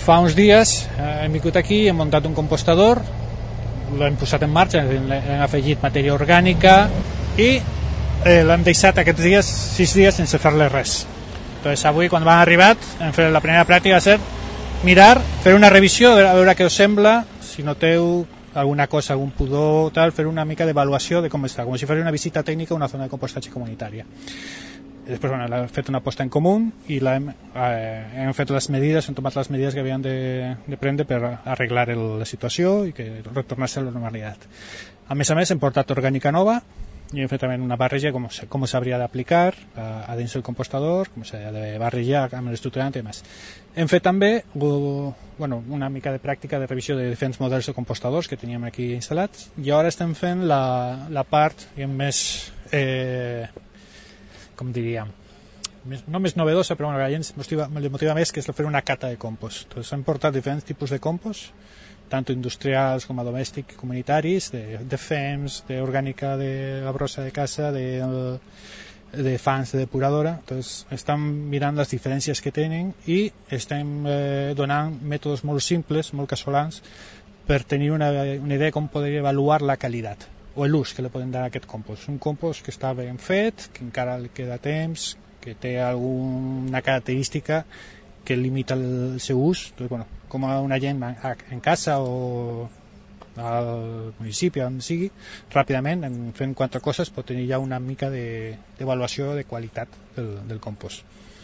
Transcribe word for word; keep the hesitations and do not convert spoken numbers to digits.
fa uns dies eh, hem vingut aquí, hem muntat un compostador, l'hem posat en marxa, hem, hem afegit matèria orgànica i eh, l'hem deixat aquests dies, sis dies sense fer-li res. Entonces, avui, quan m'han arribat, hem fet la primera pràctica, va ser mirar, fer una revisió, a veure què us sembla, si noteu alguna cosa, algun pudor, tal, fer una mica d'avaluació de com està, com si fos una visita tècnica a una zona de compostatge comunitària. I després, bueno, hem fet una posta en comú i hem, eh, hem fet les medides, hem tomat les medides que havien de, de prendre per arreglar el, la situació i que retornés a la normalitat. A més a més, hem portat orgànica nova i hem fet també una barreja com, com s'hauria d'aplicar a, a dins del compostador, com s'ha de barrejar amb l'estructurant i més. Hem fet també bueno, una mica de pràctica de revisió de diferents models de compostadors que teníem aquí instal·lats i ara estem fent la, la part més... Eh, com diríem, no més novedosa, però bueno, a la gent motiva, li motiva més, que és fer una cata de compost. Entonces, hem portat diferents tipus de compost, tant industrials com a domèstics, comunitaris, de, de fems, d'orgànica de la brossa de casa, de, de fans de depuradora. Entonces, estem mirant les diferències que tenen i estem eh, donant mètodes molt simples, molt casolans, per tenir una, una idea de com poder avaluar la qualitat o l'ús que li podem dar a aquest compost. Un compost que està ben fet, que encara li queda temps, que té alguna característica que limita el seu ús. Entonces, bueno, com a una gent en casa o al municipi, on sigui, ràpidament, fent quatre coses, pot tenir ja una mica d'avaluació de, de qualitat del, del compost.